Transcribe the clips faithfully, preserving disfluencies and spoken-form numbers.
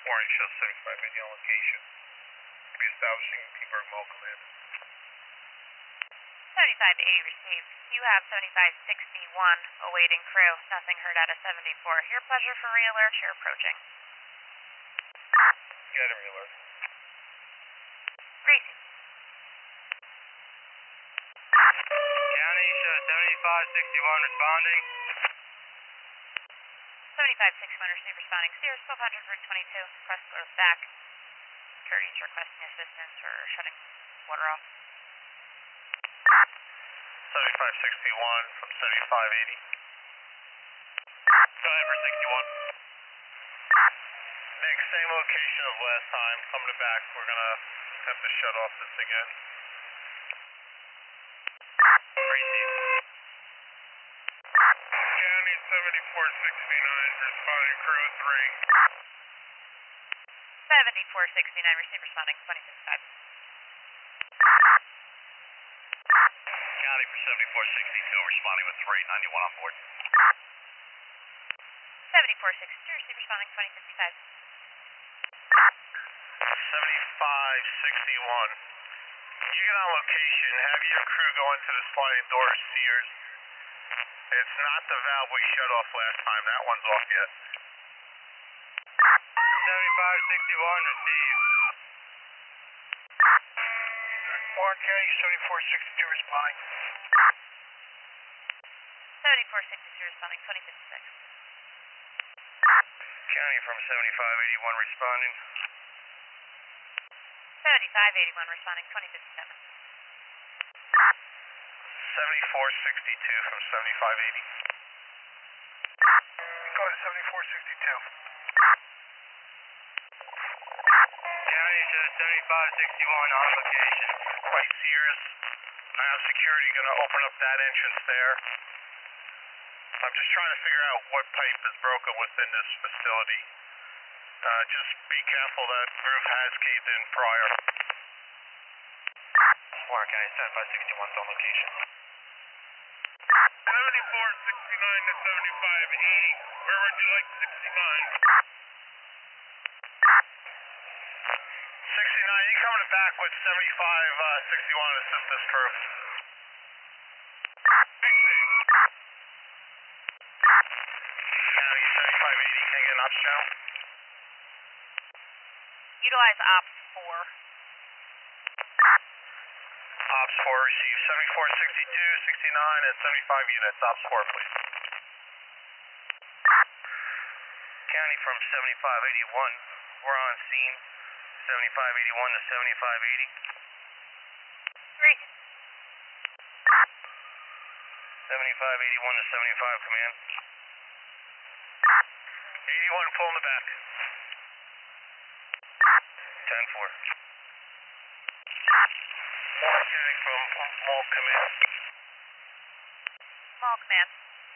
Warren shows seventy-five eighty on location. Could be establishing T-Berg Mall Command. seventy-five eighty received. You have seventy-five sixty-one awaiting crew. Nothing heard out of seventy-four. Your pleasure for re-alert. You're approaching. Get him re-alert. Receive. County shows seventy-five sixty-one responding. seventy-five sixty-one received responding. Sears twelve hundred Route twenty-two. Request goes back. Security's requesting assistance for shutting water off. seventy-five sixty-one from seventy-five eighty. Go ahead for sixty-one. Nick, same location as last time. Coming back, we're gonna have to shut off this again. Receive. County seventy-four sixty-nine, responding crew three. seventy-four sixty-nine received responding. twenty fifty-five. County for seventy-four sixty-two, responding with three, ninety-one on board. seventy-four sixty-two received responding. twenty fifty-five. seventy-five sixty-one. You get on location, have your crew go into the sliding door, Sears. It's not the valve we shut off last time, that one's off yet. seventy-five sixty-one, received. Warren County, seventy-four sixty-two responding. seventy-four sixty-two responding. twenty fifty-six. County from seventy-five eighty-one responding. seventy-five eighty-one responding. twenty fifty-seven. seventy-four sixty-two from seventy-five eighty. Go to seventy-four sixty-two. County shows seventy-five sixty-one on location. Right, Sears. I have security going to open up that entrance there. I'm just trying to figure out what pipe is broken within this facility. Uh, just be careful that roof has caved in prior. Warren County, seventy-five sixty-one on location. seventy-four sixty-nine to seventy-five eighty. Where would you like sixty-nine? sixty-nine, you coming back with seventy-five sixty-one uh, assist this crew. County seventy-five eighty, can I get an ops channel? Utilize ops four. Ops four, receive seventy-four sixty-two, sixty-nine, and seventy-five units. Ops four, please. County from seventy-five eighty-one, we're on scene. seventy-five eighty-one to seventy-five eighty. Three. seventy-five eighty-one to seventy-five, command. eighty-one, pull in the back. ten four. Warren County from Mall Command. Mall command.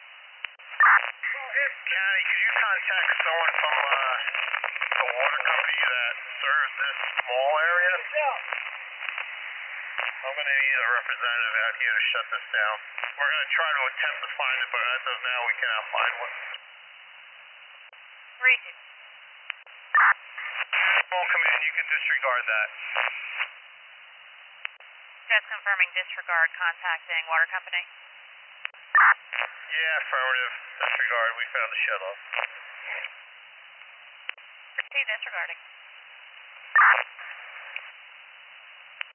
County, could you contact someone from uh, the water company that serves this mall area? Yeah. I'm going to need a representative out here to shut this down. We're going to try to attempt to find it, but as of now, we cannot find one. Receive. Mall Command, you can disregard that. Just confirming disregard contacting water company. Yeah, affirmative. Disregard. We found the shut off. Proceed disregarding.